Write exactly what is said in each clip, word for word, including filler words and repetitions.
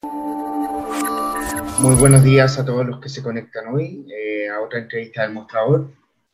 Muy buenos días a todos los que se conectan hoy eh, a otra entrevista del Mostrador.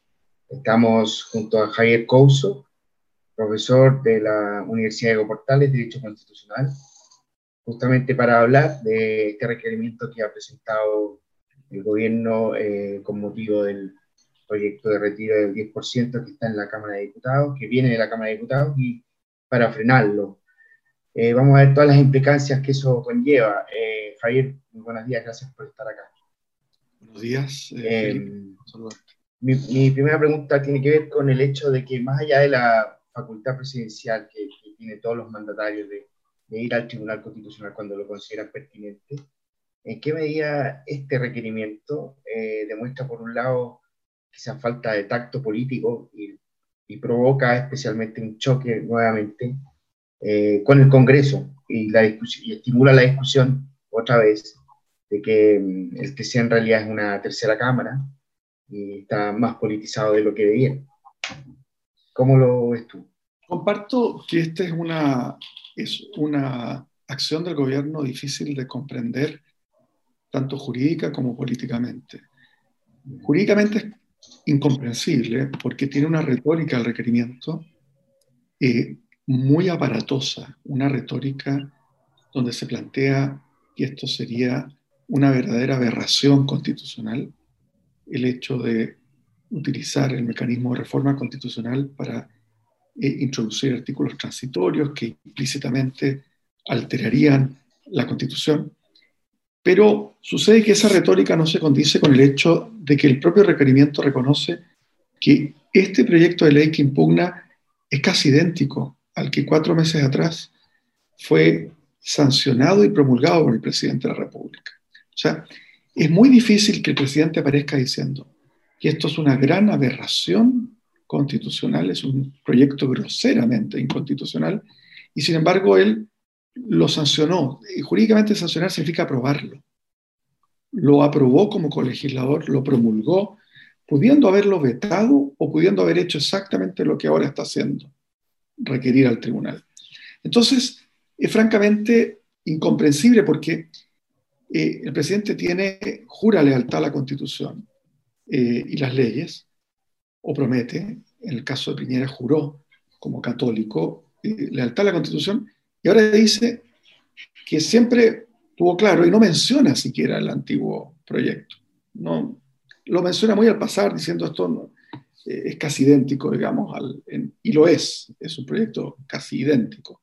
Estamos junto a Javier Couso, profesor de la Universidad de Diego Portales, Derecho Constitucional, justamente para hablar de este requerimiento que ha presentado el gobierno eh, con motivo del proyecto de retiro del diez por ciento que está en la Cámara de Diputados, que viene de la Cámara de Diputados, y para frenarlo. Eh, vamos a ver todas las implicancias que eso conlleva. Eh, Javier, muy buenos días, gracias por estar acá. Buenos días, eh, Eh, Felipe. mi, mi primera pregunta tiene que ver con el hecho de que más allá de la facultad presidencial que, que tiene todos los mandatarios de, de ir al Tribunal Constitucional cuando lo consideran pertinente, ¿en qué medida este requerimiento eh, demuestra, por un lado, esa falta de tacto político y, y provoca especialmente un choque nuevamente eh, con el Congreso y, la y estimula la discusión otra vez de que mm, el T C en realidad es una tercera cámara y está más politizado de lo que debía? ¿Cómo lo ves tú? Comparto que esta es una, es una acción del gobierno difícil de comprender, tanto jurídica como políticamente. Jurídicamente es incomprensible porque tiene una retórica al requerimiento eh, muy aparatosa, una retórica donde se plantea que esto sería una verdadera aberración constitucional, el hecho de utilizar el mecanismo de reforma constitucional para eh, introducir artículos transitorios que implícitamente alterarían la Constitución. Pero sucede que esa retórica no se condice con el hecho de que el propio requerimiento reconoce que este proyecto de ley que impugna es casi idéntico al que cuatro meses atrás fue sancionado y promulgado por el presidente de la República. O sea, es muy difícil que el presidente aparezca diciendo que esto es una gran aberración constitucional, es un proyecto groseramente inconstitucional, y sin embargo él lo sancionó. Y jurídicamente sancionar significa aprobarlo. Lo aprobó como colegislador, lo promulgó, pudiendo haberlo vetado o pudiendo haber hecho exactamente lo que ahora está haciendo, requerir al tribunal. Entonces, es francamente incomprensible porque eh, el presidente tiene, jura lealtad a la Constitución eh, y las leyes, o promete, en el caso de Piñera juró como católico eh, lealtad a la Constitución, y ahora dice que siempre tuvo claro y no menciona siquiera el antiguo proyecto. No, lo menciona muy al pasar diciendo esto no, eh, es casi idéntico, digamos, al, en, y lo es, es un proyecto casi idéntico.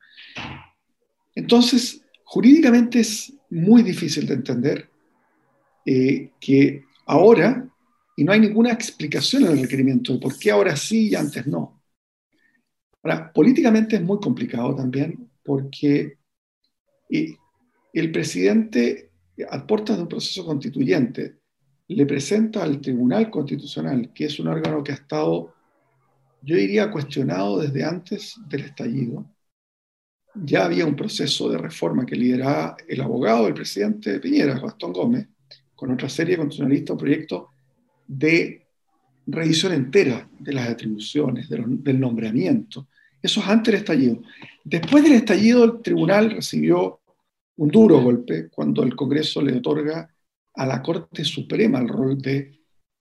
Entonces, jurídicamente es muy difícil de entender eh, que ahora, y no hay ninguna explicación en el requerimiento de por qué ahora sí y antes no. Ahora, políticamente es muy complicado también porque eh, el presidente, a puertas de un proceso constituyente, le presenta al Tribunal Constitucional, que es un órgano que ha estado, yo diría, cuestionado desde antes del estallido. Ya había un proceso de reforma que lideraba el abogado del presidente Piñera, Gastón Gómez, con otra serie constitucionalista, un proyecto de revisión entera de las atribuciones, de los, del nombramiento. Eso es antes del estallido. Después del estallido, el tribunal recibió un duro golpe cuando el Congreso le otorga a la Corte Suprema el rol de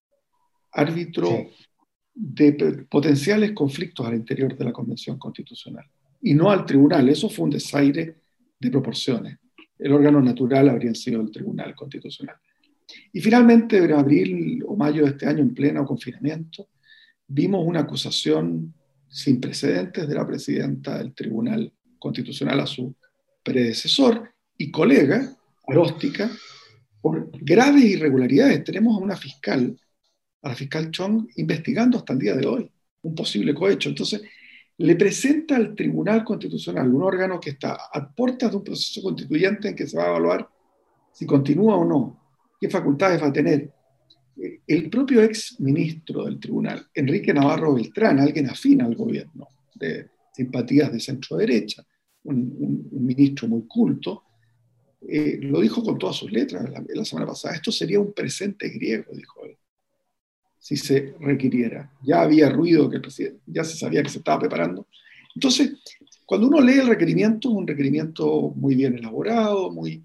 árbitro Sí. de potenciales conflictos al interior de la Convención Constitucional y no al tribunal. Eso fue un desaire de proporciones. El órgano natural habría sido el Tribunal Constitucional. Y finalmente, en abril o mayo de este año, en pleno confinamiento, vimos una acusación sin precedentes de la presidenta del Tribunal Constitucional a su predecesor y colega, Aróstica, por graves irregularidades. Tenemos a una fiscal, a la fiscal Chong, investigando hasta el día de hoy un posible cohecho. Entonces, le presenta al Tribunal Constitucional, un órgano que está a puertas de un proceso constituyente en que se va a evaluar si continúa o no, qué facultades va a tener. El propio ex ministro del tribunal, Enrique Navarro Beltrán, alguien afín al gobierno, de simpatías de centro derecha, un, un, un ministro muy culto, eh, lo dijo con todas sus letras la, la semana pasada. Esto sería un presente griego, dijo él, si se requiriera. Ya había ruido que el presidente, ya se sabía que se estaba preparando. Entonces, cuando uno lee el requerimiento, es un requerimiento muy bien elaborado, muy,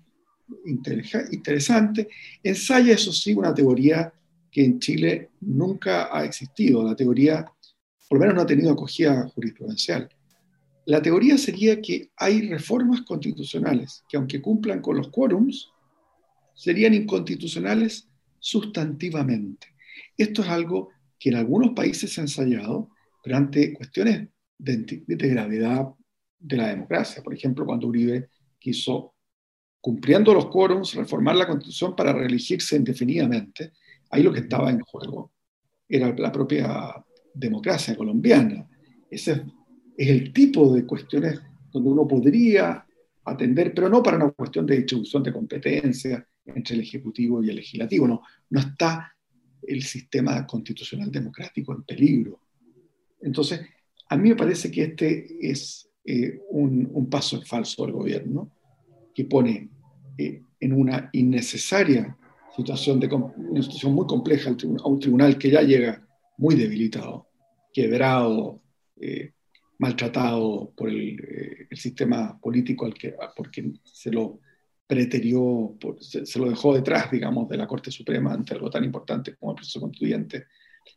interesante. Ensaya, eso sí, una teoría que en Chile nunca ha existido. La teoría, por lo menos no ha tenido acogida jurisprudencial. La teoría sería que hay reformas constitucionales que, aunque cumplan con los quórums, serían inconstitucionales sustantivamente. Esto es algo que en algunos países se ha ensayado, pero ante cuestiones de, de gravedad de la democracia. Por ejemplo, cuando Uribe quiso, cumpliendo los quórums, reformar la Constitución para reelegirse indefinidamente, ahí lo que estaba en juego era la propia democracia colombiana. Ese es, es el tipo de cuestiones donde uno podría atender, pero no para una cuestión de distribución de competencias entre el Ejecutivo y el Legislativo. No, no está el sistema constitucional democrático en peligro. Entonces, a mí me parece que este es eh, un, un paso en falso del gobierno, que pone eh, en una innecesaria situación, de, una situación muy compleja a un tribunal que ya llega muy debilitado, quebrado, eh, maltratado por el, eh, el sistema político al que, porque se lo preterió, por, se, se lo dejó detrás, digamos, de la Corte Suprema ante algo tan importante como el proceso constituyente.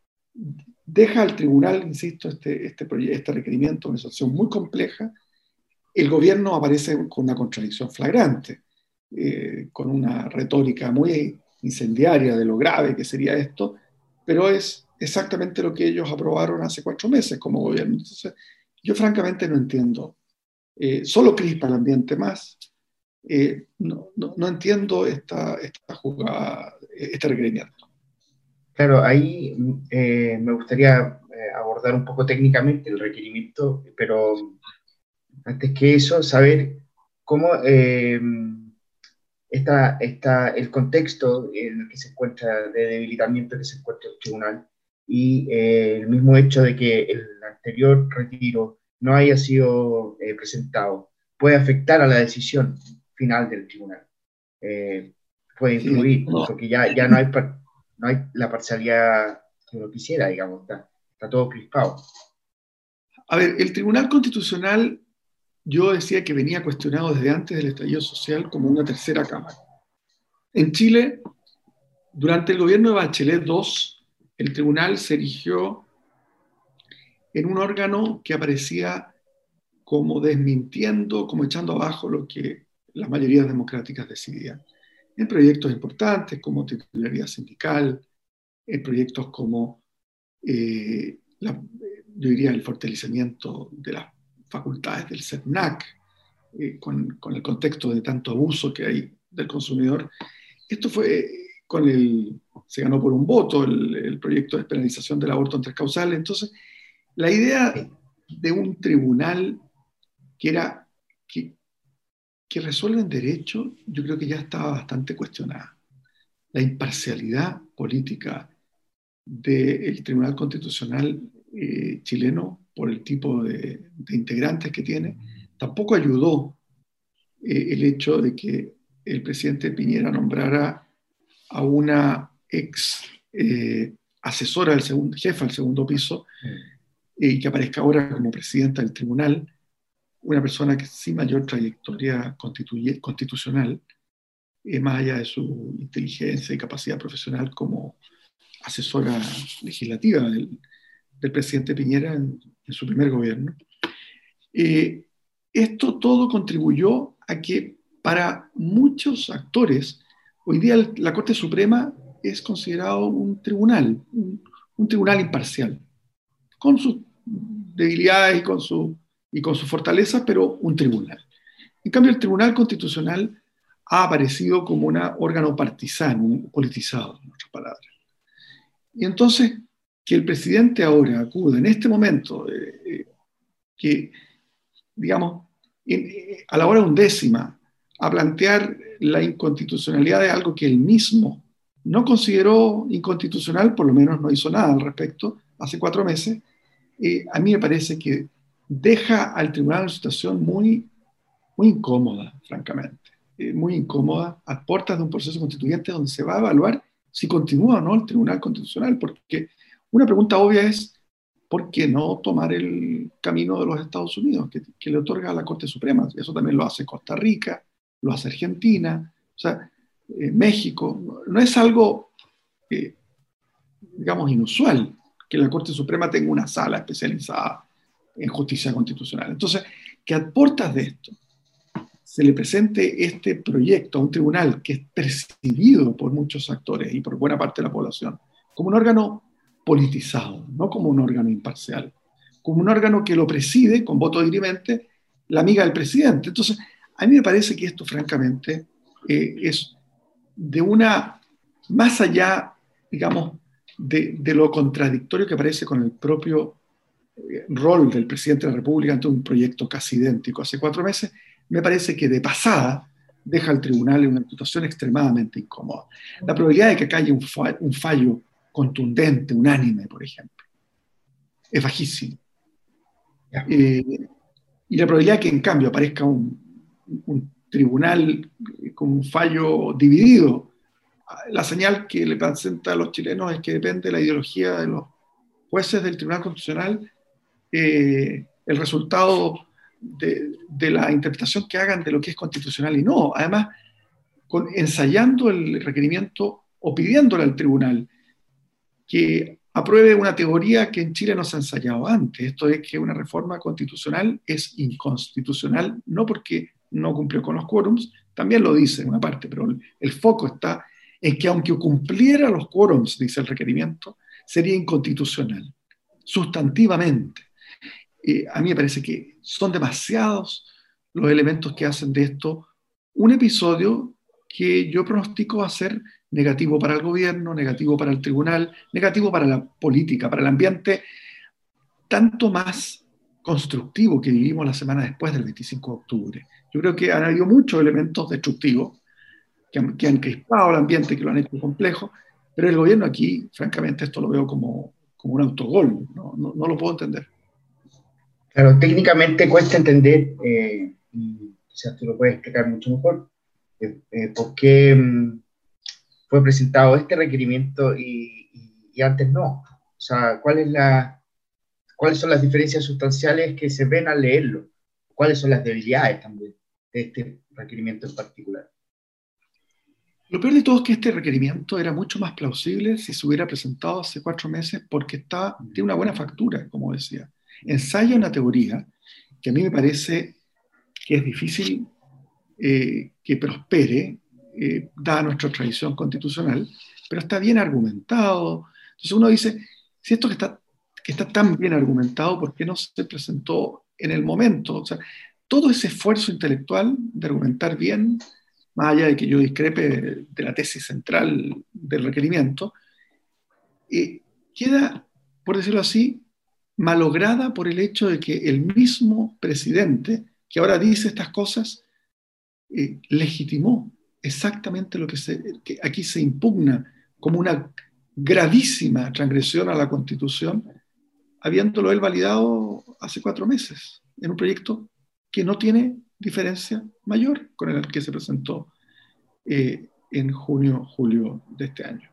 Deja al tribunal, insisto, este, este, este requerimiento, una situación muy compleja. El gobierno aparece con una contradicción flagrante, eh, con una retórica muy incendiaria de lo grave que sería esto, pero es exactamente lo que ellos aprobaron hace cuatro meses como gobierno. Entonces, yo francamente no entiendo. Eh, solo crispa el ambiente más. Eh, no, no, no entiendo esta, esta jugada, este requerimiento. Claro, ahí eh, me gustaría eh, abordar un poco técnicamente el requerimiento, pero antes que eso, saber cómo eh, está, está el contexto en el que se encuentra, de debilitamiento que se encuentra el tribunal, y eh, el mismo hecho de que el anterior retiro no haya sido eh, presentado puede afectar a la decisión final del tribunal. Eh, puede Sí, influir, no. porque ya, ya no, hay par, no hay la parcialidad que uno quisiera, digamos, está, está todo crispado. A ver, el Tribunal Constitucional, yo decía que venía cuestionado desde antes del estallido social como una tercera cámara. En Chile, durante el gobierno de Bachelet dos, el tribunal se erigió en un órgano que aparecía como desmintiendo, como echando abajo lo que las mayorías democráticas decidían. En proyectos importantes como titularidad sindical, en proyectos como, eh, la, yo diría, el fortalecimiento de las facultades del CERNAC, eh, con, con el contexto de tanto abuso que hay del consumidor. Esto fue con el, se ganó por un voto el, el proyecto de despenalización del aborto en tres causales. Entonces, la idea de un tribunal que era que, que resuelve en derecho, yo creo que ya estaba bastante cuestionada. La imparcialidad política del Tribunal Constitucional eh, chileno, por el tipo de, de integrantes que tiene, tampoco ayudó eh, el hecho de que el presidente Piñera nombrara a una ex eh, asesora del segundo, jefa del segundo piso, y eh, que aparezca ahora como presidenta del tribunal, una persona que sin mayor trayectoria constitucional, eh, más allá de su inteligencia y capacidad profesional como asesora legislativa del, del presidente Piñera en, en, su primer gobierno. Eh, esto todo contribuyó a que para muchos actores, hoy día la Corte Suprema es considerado un tribunal, un, un tribunal imparcial, con sus debilidades y con su y con su fortaleza, pero un tribunal. En cambio, el Tribunal Constitucional ha aparecido como un órgano partisano, politizado, en otras palabras. Y entonces, que el presidente ahora acuda en este momento, eh, eh, que, digamos, en, eh, a la hora undécima, a plantear la inconstitucionalidad de algo que él mismo no consideró inconstitucional, por lo menos no hizo nada al respecto, hace cuatro meses, eh, a mí me parece que deja al tribunal en una situación muy, muy incómoda, francamente, eh, muy incómoda, a puertas de un proceso constituyente donde se va a evaluar si continúa o no el Tribunal Constitucional, porque una pregunta obvia es, ¿por qué no tomar el camino de los Estados Unidos, que, que le otorga a la Corte Suprema? Eso también lo hace Costa Rica, lo hace Argentina, O sea, eh, México, no, no es algo, eh, digamos, inusual que la Corte Suprema tenga una sala especializada en justicia constitucional. Entonces, que a puertas de esto se le presente este proyecto a un tribunal que es percibido por muchos actores y por buena parte de la población como un órgano politizado, no como un órgano imparcial, como un órgano que lo preside con voto dirimente la amiga del presidente. Entonces, a mí me parece que esto, francamente, eh, es de una, más allá, digamos, de, de lo contradictorio que parece con el propio eh, rol del presidente de la República ante un proyecto casi idéntico hace cuatro meses, me parece que de pasada deja al tribunal en una situación extremadamente incómoda. La probabilidad de que acá haya un fallo, un fallo contundente, unánime, por ejemplo, es bajísima. Eh, y la probabilidad de que en cambio aparezca un, un tribunal con un fallo dividido, la señal que le presenta a los chilenos es que depende de la ideología de los jueces del Tribunal Constitucional, eh, el resultado de, de la interpretación que hagan de lo que es constitucional y no. Además, con, ensayando el requerimiento o pidiéndole al tribunal que apruebe una teoría que en Chile no se ha ensayado antes. Esto es que una reforma constitucional es inconstitucional, no porque no cumplió con los quórums, también lo dice en una parte, pero el, el foco está en que aunque cumpliera los quórums, dice el requerimiento, sería inconstitucional, sustantivamente. Eh, a mí me parece que son demasiados los elementos que hacen de esto un episodio que yo pronostico va a ser negativo para el gobierno, negativo para el tribunal, negativo para la política, para el ambiente tanto más constructivo que vivimos la semana después del veinticinco de octubre. Yo creo que han habido muchos elementos destructivos que han, que han crispado el ambiente, que lo han hecho complejo, pero el gobierno aquí, francamente, esto lo veo como, como un autogol, no, no, no lo puedo entender. Claro, técnicamente cuesta entender, eh, y quizás tú lo puedes explicar mucho mejor, eh, eh, por qué mm, fue presentado este requerimiento y, y, y antes no. O sea, ¿cuál es la, ¿cuáles son las diferencias sustanciales que se ven al leerlo? ¿Cuáles son las debilidades también de este requerimiento en particular? Lo peor de todo es que este requerimiento era mucho más plausible si se hubiera presentado hace cuatro meses porque está, tiene una buena factura, como decía. Ensaya una teoría que a mí me parece que es difícil eh, que prospere, eh, dada nuestra tradición constitucional, pero está bien argumentado. Entonces uno dice, si esto que está, que está tan bien argumentado, ¿por qué no se presentó en el momento? O sea, todo ese esfuerzo intelectual de argumentar bien, más allá de que yo discrepe de la tesis central del requerimiento, eh, queda, por decirlo así, malograda por el hecho de que el mismo presidente, que ahora dice estas cosas, eh, legitimó exactamente lo que, se, que aquí se impugna como una gravísima transgresión a la Constitución, habiéndolo él validado hace cuatro meses, en un proyecto que no tiene diferencia mayor con el que se presentó eh, en junio, julio de este año.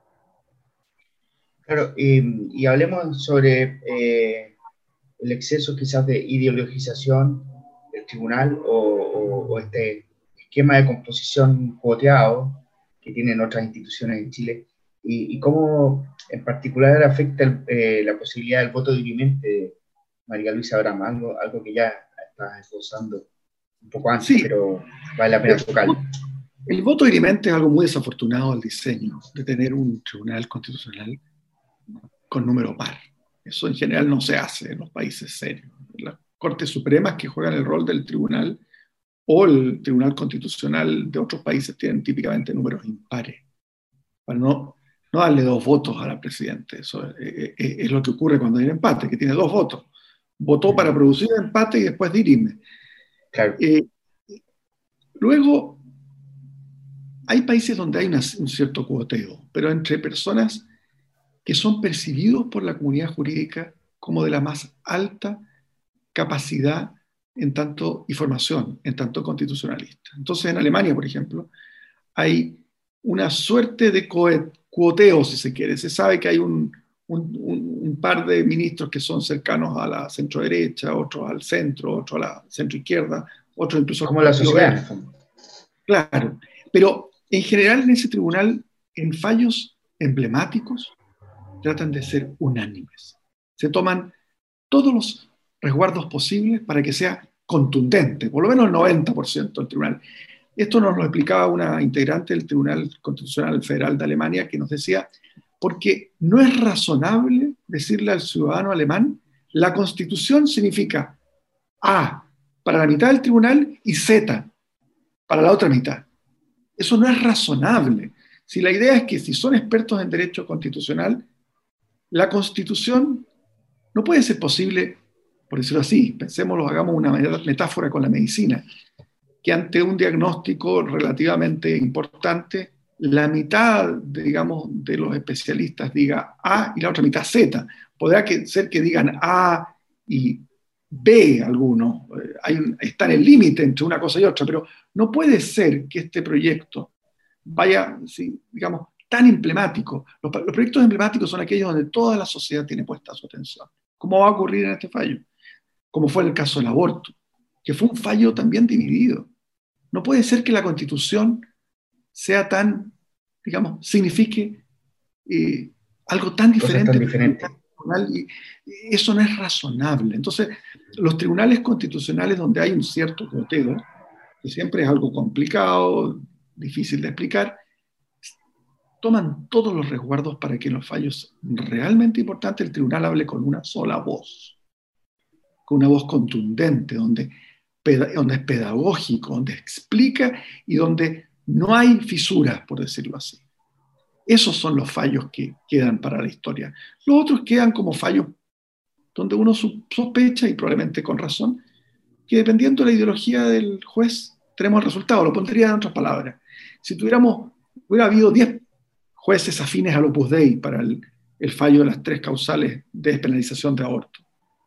Claro, y, y hablemos sobre eh, el exceso quizás de ideologización del tribunal o, o, o este esquema de composición cuoteado que tienen otras instituciones en Chile y, y cómo en particular afecta el, eh, la posibilidad del voto dirimente de María Luisa Brama, algo, algo que ya estás esbozando un poco antes, sí, pero vale la pena tocarlo. El voto dirimente es algo muy desafortunado al diseño de tener un tribunal constitucional con número par. Eso en general no se hace en los países serios. Las Cortes Supremas que juegan el rol del tribunal o el Tribunal Constitucional de otros países tienen típicamente números impares, para no, no darle dos votos a la presidenta. Eso es, es, es lo que ocurre cuando hay un empate, que tiene dos votos. Votó para producir el empate y después dirime. Claro. Eh, luego, hay países donde hay una, un cierto cuoteo, pero entre personas que son percibidos por la comunidad jurídica como de la más alta capacidad en tanto y formación, en tanto constitucionalista. Entonces, en Alemania, por ejemplo, hay una suerte de cuoteo, si se quiere. Se sabe que hay un, un, un par de ministros que son cercanos a la centro-derecha, otros al centro, otros a la centro-izquierda, otros incluso... Como la sociedad. Claro, Pero en general en ese tribunal, en fallos emblemáticos, tratan de ser unánimes. Se toman todos los resguardos posibles para que sea contundente, por lo menos el noventa por ciento del tribunal. Esto nos lo explicaba una integrante del Tribunal Constitucional Federal de Alemania, que nos decía, porque no es razonable decirle al ciudadano alemán, la Constitución significa A para la mitad del tribunal y Z para la otra mitad. Eso no es razonable. Si la idea es que si son expertos en derecho constitucional, la Constitución no puede ser posible, por decirlo así, pensémoslo, hagamos una metáfora con la medicina, que ante un diagnóstico relativamente importante, la mitad, digamos, de los especialistas diga A y la otra mitad Z. Podrá que, ser que digan A y B algunos, hay un, está en el límite entre una cosa y otra, pero no puede ser que este proyecto vaya, sí, digamos, tan emblemático. Los, los proyectos emblemáticos son aquellos donde toda la sociedad tiene puesta su atención. ¿Cómo va a ocurrir en este fallo? Como fue en el caso del aborto, que fue un fallo también dividido. No puede ser que la Constitución sea tan, digamos, signifique eh, algo tan diferente. Tan diferente. Y eso no es razonable. Entonces, los tribunales constitucionales donde hay un cierto goteo, que siempre es algo complicado, difícil de explicar, toman todos los resguardos para que en los fallos realmente importantes el tribunal hable con una sola voz, con una voz contundente, donde, donde es pedagógico, donde explica y donde no hay fisuras, por decirlo así. Esos son los fallos que quedan para la historia. Los otros quedan como fallos donde uno sospecha, y probablemente con razón, que dependiendo de la ideología del juez, tenemos el resultado. Lo pondría en otras palabras. Si tuviéramos, hubiera habido diez jueces afines al Opus Dei para el, el fallo de las tres causales de despenalización de aborto,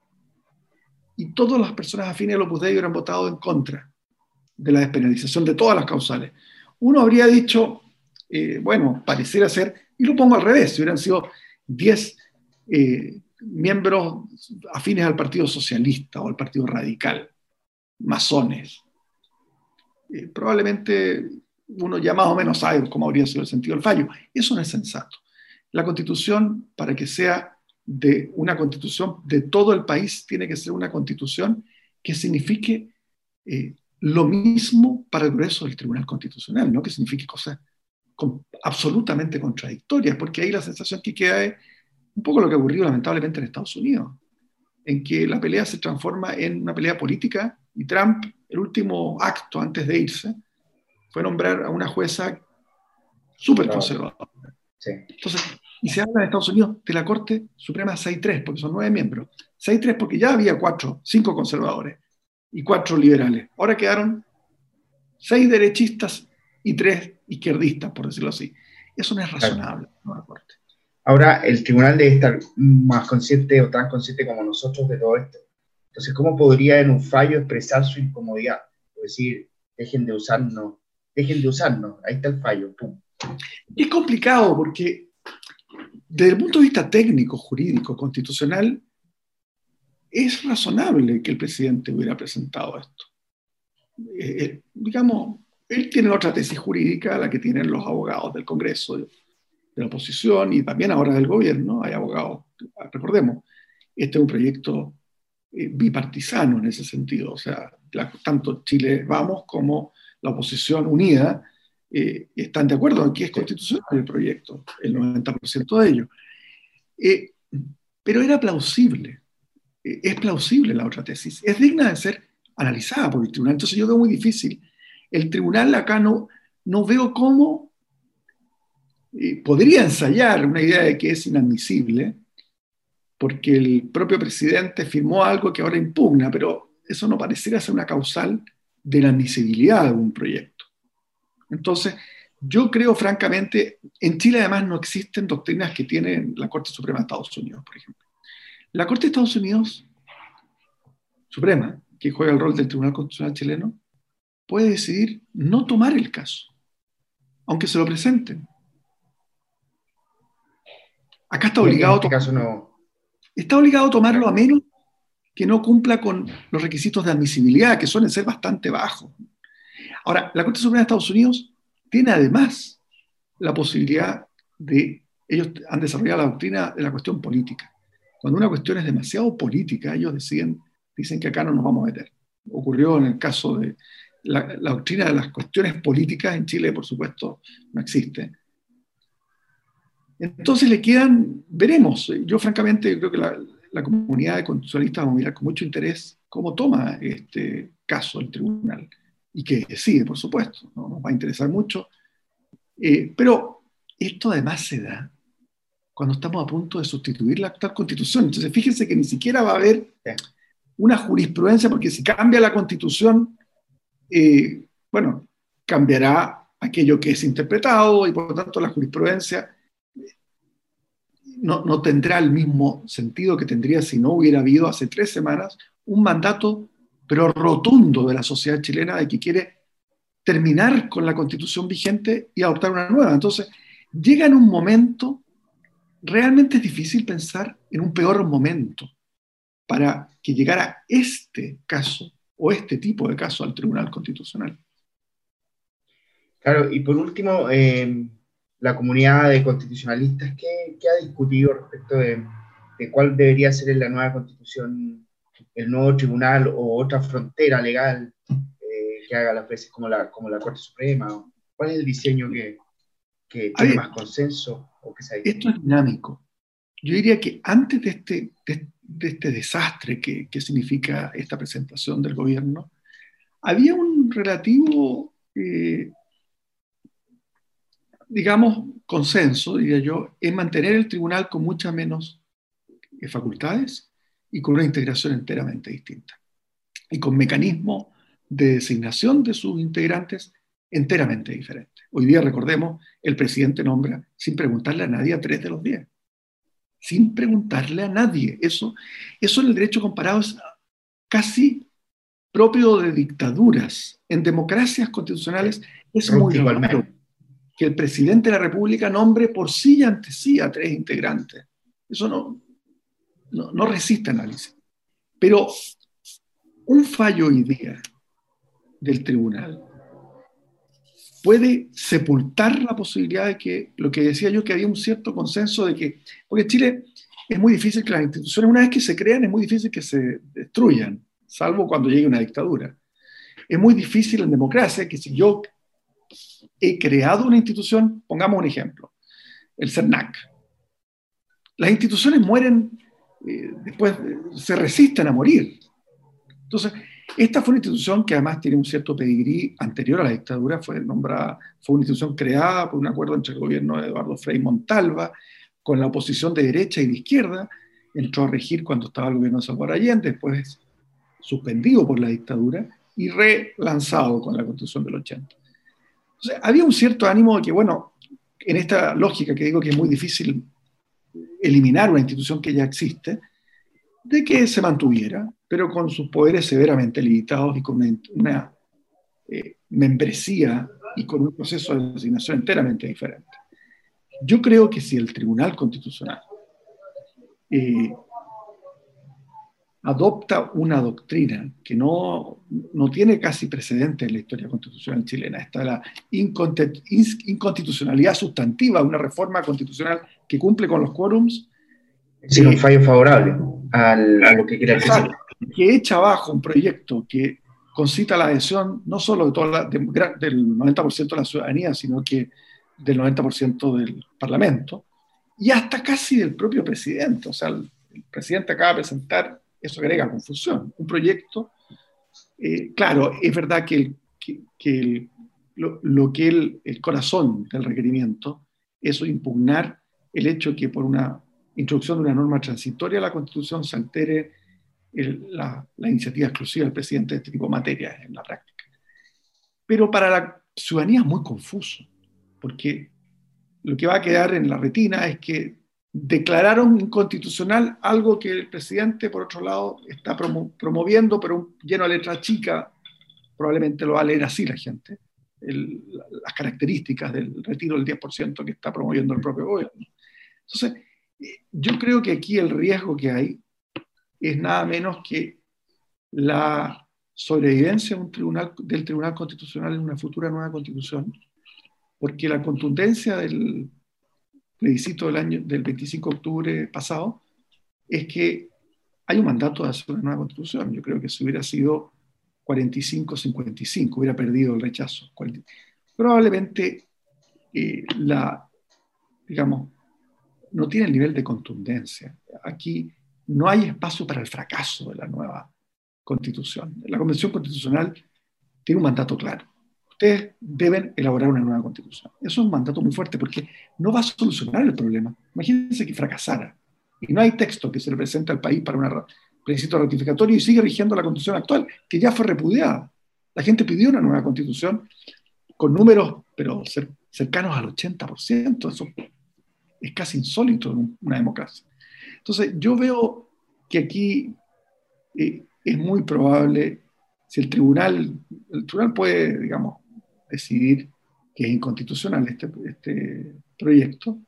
y todas las personas afines al Opus Dei hubieran votado en contra de la despenalización de todas las causales, uno habría dicho, eh, bueno, pareciera ser, y lo pongo al revés, si hubieran sido diez eh, miembros afines al Partido Socialista o al Partido Radical, masones, eh, probablemente uno ya más o menos sabe cómo habría sido el sentido del fallo. Eso no es sensato. La Constitución, para que sea de una Constitución de todo el país, tiene que ser una Constitución que signifique eh, lo mismo para el grueso del Tribunal Constitucional, no que signifique cosas con, absolutamente contradictorias, porque ahí la sensación que queda es un poco lo que ha ocurrido lamentablemente en Estados Unidos, en que la pelea se transforma en una pelea política y Trump, el último acto antes de irse, fue nombrar a una jueza súper conservadora. Sí. Entonces, y se habla en Estados Unidos de la Corte Suprema seis tres, porque son nueve miembros. seis tres porque ya había cuatro, cinco conservadores y cuatro liberales. Ahora quedaron seis derechistas y tres izquierdistas, por decirlo así. Eso no es razonable, ¿no? La Corte. Ahora, el tribunal debe estar más consciente o tan consciente como nosotros de todo esto. Entonces, ¿cómo podría en un fallo expresar su incomodidad? Es decir, dejen de usarnos, dejen de usarnos, ahí está el fallo, pum. Es complicado porque desde el punto de vista técnico, jurídico, constitucional, es razonable que el presidente hubiera presentado esto. Eh, digamos, él tiene otra tesis jurídica, la que tienen los abogados del Congreso, de, de la oposición y también ahora del gobierno, hay abogados, recordemos, este es un proyecto eh, bipartisano en ese sentido, o sea, la, tanto Chile Vamos como la oposición unida eh, están de acuerdo en que es constitucional el proyecto, el noventa por ciento de ellos. Eh, pero era plausible, eh, es plausible la otra tesis, es digna de ser analizada por el tribunal, entonces yo veo muy difícil. El tribunal acá no, no veo cómo eh, podría ensayar una idea de que es inadmisible, porque el propio presidente firmó algo que ahora impugna, pero eso no pareciera ser una causal de la admisibilidad de un proyecto. Entonces, yo creo francamente, en Chile además no existen doctrinas que tiene la Corte Suprema de Estados Unidos, por ejemplo. La Corte de Estados Unidos Suprema, que juega el rol del Tribunal Constitucional chileno, puede decidir no tomar el caso, aunque se lo presenten. Acá está obligado, en este caso no. está obligado a tomarlo a menos que no cumpla con los requisitos de admisibilidad, que suelen ser bastante bajos. Ahora, la Corte Suprema de Estados Unidos tiene además la posibilidad de, ellos han desarrollado la doctrina de la cuestión política. Cuando una cuestión es demasiado política, ellos deciden, dicen que acá no nos vamos a meter. Ocurrió en el caso de la, la doctrina de las cuestiones políticas en Chile, por supuesto, no existe. Entonces le quedan, veremos. Yo francamente creo que la, la comunidad de constitucionalistas va a mirar con mucho interés cómo toma este caso el tribunal y que decide, por supuesto, ¿no? Nos va a interesar mucho. Eh, pero esto además se da cuando estamos a punto de sustituir la actual constitución. Entonces fíjense que ni siquiera va a haber una jurisprudencia, porque si cambia la constitución, eh, bueno, cambiará aquello que es interpretado y por lo tanto la jurisprudencia no, no tendrá el mismo sentido que tendría si no hubiera habido hace tres semanas un mandato, pero rotundo, de la sociedad chilena de que quiere terminar con la constitución vigente y adoptar una nueva. Entonces, llega en un momento, realmente es difícil pensar en un peor momento para que llegara este caso o este tipo de caso al Tribunal Constitucional. Claro, y por último, eh, la comunidad de constitucionalistas, ¿qué, qué ha discutido respecto de, de cuál debería ser en la nueva constitución el nuevo tribunal o otra frontera legal eh, que haga las veces como la, como la Corte Suprema? ¿Cuál es el diseño que, que tiene ver, más consenso o que se ha esto es dinámico. Yo diría que antes de este, de, de este desastre que, que significa esta presentación del gobierno, había un relativo, eh, digamos, consenso, diría yo, en mantener el tribunal con muchas menos eh, facultades y con una integración enteramente distinta. Y con mecanismos de designación de sus integrantes enteramente diferentes. Hoy día, recordemos, el presidente nombra sin preguntarle a nadie a tres de los diez. Sin preguntarle a nadie. Eso, eso en el derecho comparado es casi propio de dictaduras. En democracias constitucionales es muy raro que el presidente de la República nombre por sí y ante sí a tres integrantes. Eso no, no, no resiste análisis. Pero un fallo hoy día del tribunal puede sepultar la posibilidad de que, lo que decía yo, que había un cierto consenso de que, porque en Chile es muy difícil que las instituciones, una vez que se crean, es muy difícil que se destruyan, salvo cuando llegue una dictadura. Es muy difícil en democracia que si yo he creado una institución, pongamos un ejemplo, el CERNAC. Las instituciones mueren, eh, después se resisten a morir. Entonces, esta fue una institución que además tiene un cierto pedigrí anterior a la dictadura, fue nombrada, fue una institución creada por un acuerdo entre el gobierno de Eduardo Frei Montalva, con la oposición de derecha y de izquierda, entró a regir cuando estaba el gobierno de Salvador Allende, después suspendido por la dictadura y relanzado con la Constitución del ochenta. Entonces, había un cierto ánimo de que, bueno, en esta lógica que digo que es muy difícil eliminar una institución que ya existe, de que se mantuviera, pero con sus poderes severamente limitados y con una, una eh, membresía y con un proceso de designación enteramente diferente. Yo creo que si el Tribunal Constitucional eh, adopta una doctrina que no, no tiene casi precedente en la historia constitucional chilena, está la inconstitucionalidad sustantiva, una reforma constitucional que cumple con los quórums. Es decir, eh, un fallo favorable al, a lo que quiera el presidente. Que echa abajo un proyecto que concita la adhesión no solo de toda la, de, del noventa por ciento de la ciudadanía, sino que del noventa por ciento del Parlamento, y hasta casi del propio presidente. O sea, el, el presidente acaba de presentar, eso agrega confusión, un proyecto, eh, claro, es verdad que, el, que, que el, lo, lo que el, el corazón del requerimiento es impugnar el hecho que por una introducción de una norma transitoria a la Constitución se altere el, la, la iniciativa exclusiva del presidente de este tipo de materias en la práctica. Pero para la ciudadanía es muy confuso, porque lo que va a quedar en la retina es que declararon inconstitucional algo que el presidente, por otro lado, está promo promoviendo, pero lleno de letra chica, probablemente lo va a leer así la gente, el, las características del retiro del diez por ciento que está promoviendo el propio gobierno. Entonces, yo creo que aquí el riesgo que hay es nada menos que la sobrevivencia de un tribunal, del Tribunal Constitucional en una futura nueva constitución, porque la contundencia del plebiscito del, año, del veinticinco de octubre pasado es que hay un mandato de hacer una nueva constitución. Yo creo que si hubiera sido cuarenta y cinco a cincuenta y cinco, hubiera perdido el rechazo. Probablemente eh, la, digamos, no tiene el nivel de contundencia. Aquí no hay espacio para el fracaso de la nueva constitución. La Convención Constitucional tiene un mandato claro. Ustedes deben elaborar una nueva constitución. Eso es un mandato muy fuerte porque no va a solucionar el problema. Imagínense que fracasara y no hay texto que se le presente al país para un plebiscito ratificatorio y sigue rigiendo la constitución actual, que ya fue repudiada. La gente pidió una nueva constitución con números, pero cercanos al ochenta por ciento. Eso es casi insólito en una democracia. Entonces, yo veo que aquí eh, es muy probable, si el tribunal, el tribunal puede, digamos, decidir que es inconstitucional este, este proyecto,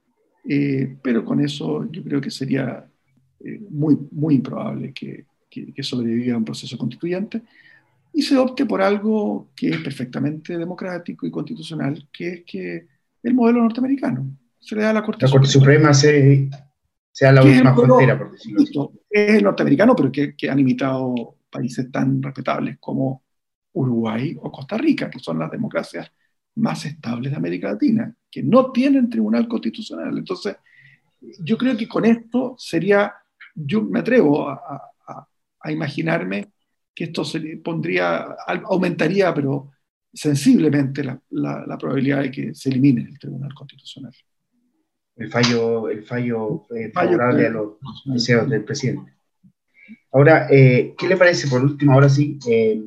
eh, pero con eso yo creo que sería eh, muy, muy improbable que, que, que sobreviva un proceso constituyente y se opte por algo que es perfectamente democrático y constitucional, que es que el modelo norteamericano. Se le da a la Corte La Corte Suprema, Suprema se, sea la última frontera, por decirlo así. Es el norteamericano, pero que, que han imitado países tan respetables como Uruguay o Costa Rica, que son las democracias más estables de América Latina, que no tienen tribunal constitucional. Entonces, yo creo que con esto sería, yo me atrevo a, a, a imaginarme que esto se pondría, aumentaría, pero sensiblemente la, la, la probabilidad de que se elimine el tribunal constitucional. El fallo, el fallo eh, favorable a los deseos del presidente. Ahora, eh, ¿qué le parece, por último, ahora sí, eh,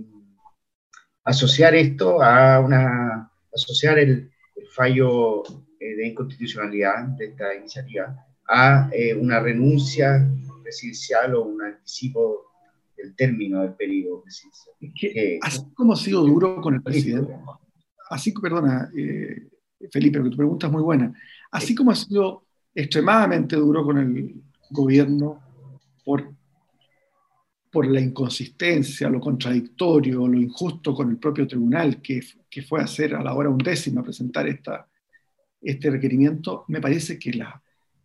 asociar esto a una, asociar el, el fallo eh, de inconstitucionalidad de esta iniciativa a eh, una renuncia presidencial o un anticipo del término del periodo presidencial? Que, que, así como ha sido duro con el presidente, así que, perdona, eh, Felipe, que tu pregunta es muy buena, así como ha sido extremadamente duro con el gobierno por, por la inconsistencia, lo contradictorio, lo injusto con el propio tribunal que, que fue a hacer a la hora undécima presentar esta, este requerimiento, me parece que, la,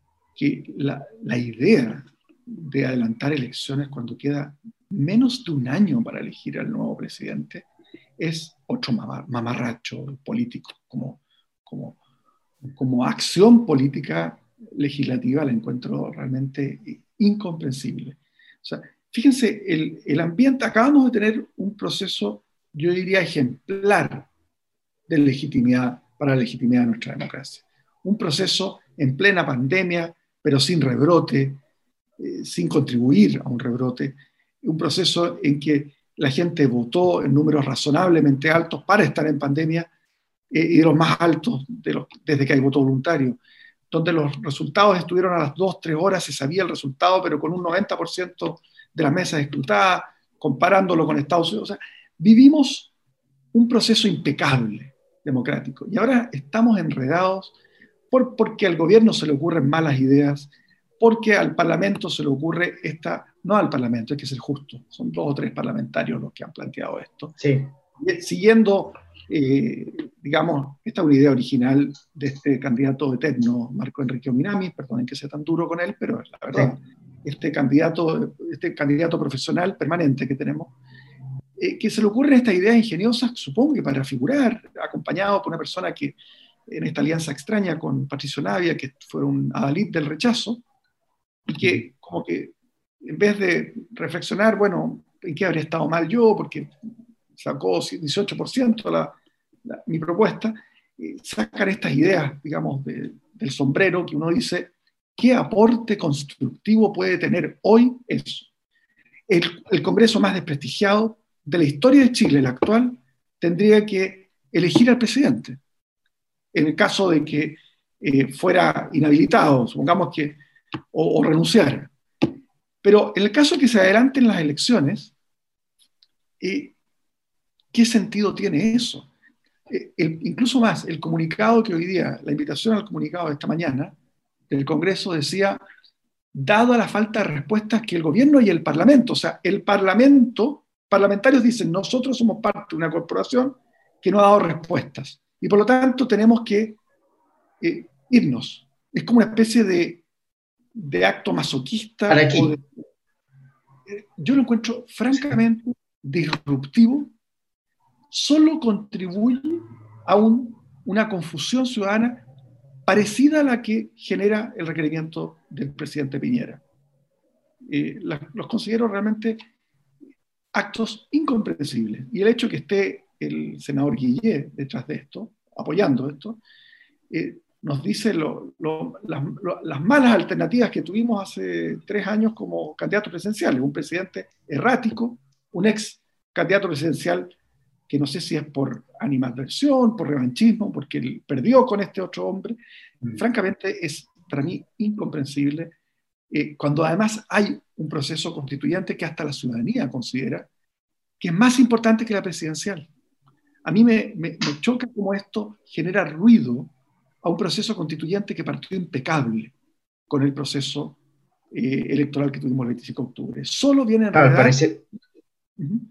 que la, la idea de adelantar elecciones cuando queda menos de un año para elegir al nuevo presidente es otro mamarracho político, como, como, como acción política legislativa la encuentro realmente incomprensible. O sea, fíjense, el, el ambiente, acabamos de tener un proceso, yo diría, ejemplar de legitimidad para la legitimidad de nuestra democracia. Un proceso en plena pandemia, pero sin rebrote, eh, sin contribuir a un rebrote, un proceso en que la gente votó en números razonablemente altos para estar en pandemia eh, y de los más altos de los, desde que hay voto voluntario, donde los resultados estuvieron a las dos, tres horas, se sabía el resultado, pero con un noventa por ciento de las mesas escrutadas, comparándolo con Estados Unidos. O sea, vivimos un proceso impecable, democrático, y ahora estamos enredados por, porque al gobierno se le ocurren malas ideas, porque al Parlamento se le ocurre esta, no al Parlamento, hay que ser justo, son dos o tres parlamentarios los que han planteado esto, sí. Siguiendo, eh, digamos, esta es una idea original de este candidato eterno, Marco Enrique Ominami, perdonen que sea tan duro con él, pero es la verdad, sí. este, candidato, este candidato profesional permanente que tenemos, eh, que se le ocurren estas ideas ingeniosas, supongo que para figurar, acompañado por una persona que, en esta alianza extraña con Patricio Navia, que fue un adalid del rechazo, y que como que en vez de reflexionar, bueno, ¿en qué habría estado mal yo? Porque sacó dieciocho por ciento la, la, mi propuesta, eh, sacan estas ideas, digamos, de, del sombrero, que uno dice, ¿qué aporte constructivo puede tener hoy eso? El, el Congreso más desprestigiado de la historia de Chile, el actual, tendría que elegir al presidente. En el caso de que eh, fuera inhabilitado, supongamos que, o, o renunciara. Pero en el caso de que se adelanten las elecciones, eh, ¿qué sentido tiene eso? Eh, el, incluso más, el comunicado que hoy día, la invitación al comunicado de esta mañana del Congreso decía, dado a la falta de respuestas que el gobierno y el Parlamento, o sea, el Parlamento, parlamentarios dicen, nosotros somos parte de una corporación que no ha dado respuestas. Y por lo tanto tenemos que eh, irnos. Es como una especie de, de acto masoquista. Para aquí. O de, eh, yo lo encuentro francamente disruptivo, solo contribuye a un, una confusión ciudadana parecida a la que genera el requerimiento del presidente Piñera. Eh, la, los considero realmente actos incomprensibles. Y el hecho de que esté el senador Guillé detrás de esto, apoyando esto, eh, nos dice lo, lo, las, lo, las malas alternativas que tuvimos hace tres años como candidatos presidenciales. Un presidente errático, un ex candidato presidencial que no sé si es por animadversión, por revanchismo, porque él perdió con este otro hombre. Mm. Francamente es para mí incomprensible, eh, cuando además hay un proceso constituyente que hasta la ciudadanía considera que es más importante que la presidencial. A mí me, me, me choca cómo esto genera ruido a un proceso constituyente que partió impecable con el proceso eh, electoral que tuvimos el veinticinco de octubre. Solo viene a enredar... Al parecer, uh-huh.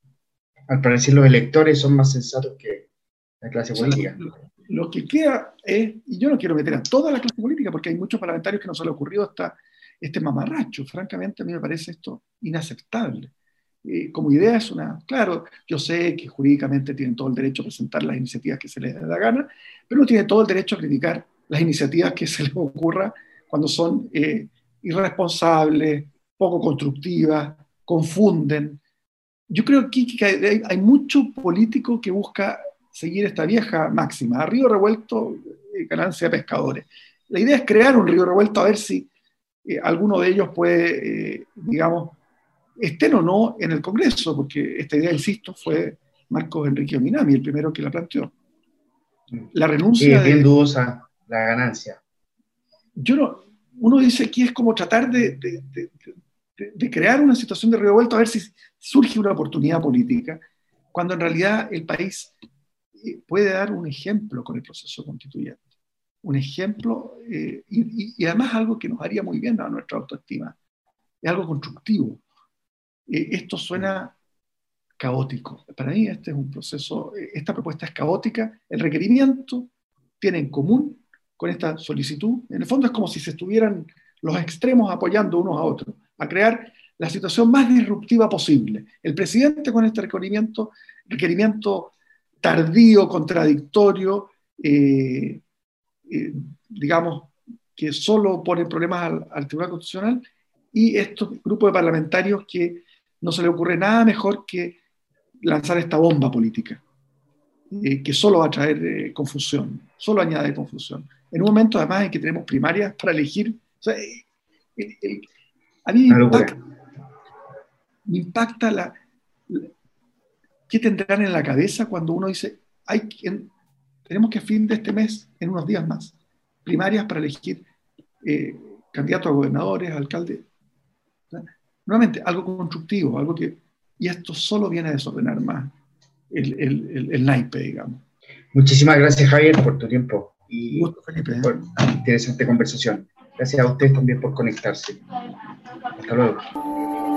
al parecer los electores son más sensatos que la clase o sea, política. Lo, lo que queda es, y yo no quiero meter a toda la clase política porque hay muchos parlamentarios que no se les ha ocurrido hasta este mamarracho. Francamente a mí me parece esto inaceptable. Eh, como idea es una, claro, yo sé que jurídicamente tienen todo el derecho a presentar las iniciativas que se les dé la gana, pero no tiene todo el derecho a criticar las iniciativas que se les ocurra cuando son eh, irresponsables, poco constructivas, confunden. Yo creo que, que hay, hay mucho político que busca seguir esta vieja máxima, a río revuelto, eh, ganancia de pescadores. La idea es crear un río revuelto a ver si eh, alguno de ellos puede, eh, digamos, estén o no en el Congreso, porque esta idea, insisto, fue Marcos Enrique Ominami el primero que la planteó. La renuncia... Sí, es bien de, dudosa la ganancia. Yo no, uno dice que es como tratar de, de, de, de, de crear una situación de revuelto a ver si surge una oportunidad política, cuando en realidad el país puede dar un ejemplo con el proceso constituyente. Un ejemplo, eh, y, y además algo que nos haría muy bien a nuestra autoestima. Es algo constructivo. Eh, esto suena caótico. Para mí este es un proceso, esta propuesta es caótica. El requerimiento tiene en común con esta solicitud. En el fondo es como si se estuvieran los extremos apoyando unos a otros, a crear la situación más disruptiva posible. El presidente con este requerimiento, requerimiento tardío, contradictorio, eh, eh, digamos, que solo pone problemas al, al Tribunal Constitucional, y estos grupos de parlamentarios que no se le ocurre nada mejor que lanzar esta bomba política, eh, que solo va a traer eh, confusión, solo añade confusión. En un momento además en que tenemos primarias para elegir, o sea, el, el, a mí me impacta, me impacta la, la, qué tendrán en la cabeza cuando uno dice, hay quien, tenemos que a fin de este mes, en unos días más, primarias para elegir eh, candidatos a gobernadores, alcaldes. Nuevamente, algo constructivo, algo que, y esto solo viene a desordenar más el, el, el, el naipe, digamos. Muchísimas gracias, Javier, por tu tiempo y gusto, Felipe, por la interesante conversación. Gracias a ustedes también por conectarse. Hasta luego.